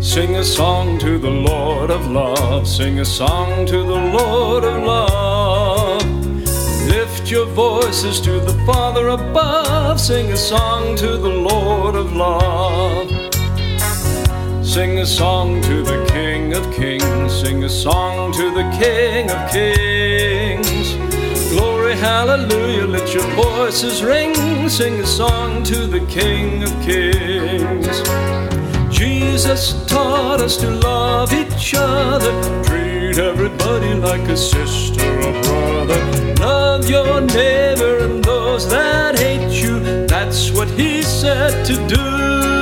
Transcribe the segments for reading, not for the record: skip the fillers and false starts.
Sing a song to the Lord of love. Sing a song to the Lord of love. Lift your voices to the Father above. Sing a song to the Lord of love. Sing a song to the King of kings. Sing a song to the King of kings. Glory, hallelujah, let your voices ring. Sing a song to the King of kings. Jesus taught us to love each other. Treat everybody like a sister or brother. Love your neighbor and those that hate you. That's what he said to do.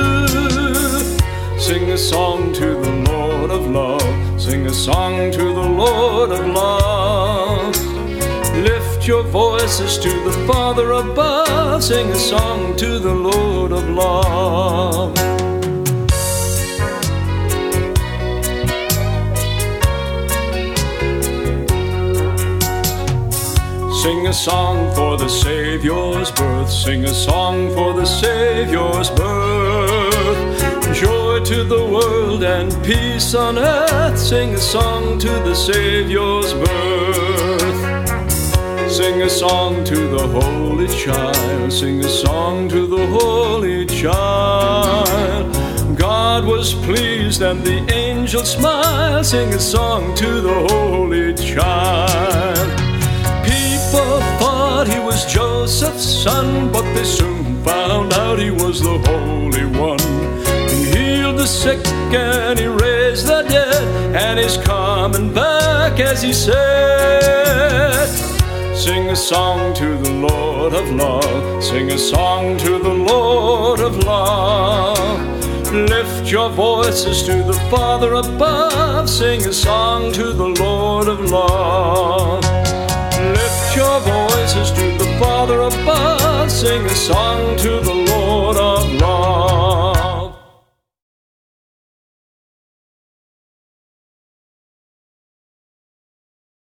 Sing a song to the Lord of love. Sing a song to the Lord of love. Lift your voices to the Father above. Sing a song to the Lord of love. Sing a song for the Savior's birth. Sing a song for the Savior's birth. Joy to the world and peace on earth. Sing a song to the Savior's birth. Sing a song to the Holy Child. Sing a song to the Holy Child. God was pleased and the angels smiled. Sing a song to the Holy Child. People thought he was Joseph's son, but they soon found out he was the Holy One. He healed the sick and he raised the dead, and he's coming back as he said. Sing a song to the Lord of love. Sing a song to the Lord of love. Lift your voices to the Father above. Sing a song to the Lord of love. Lift your voices to the Father above. Sing a song to the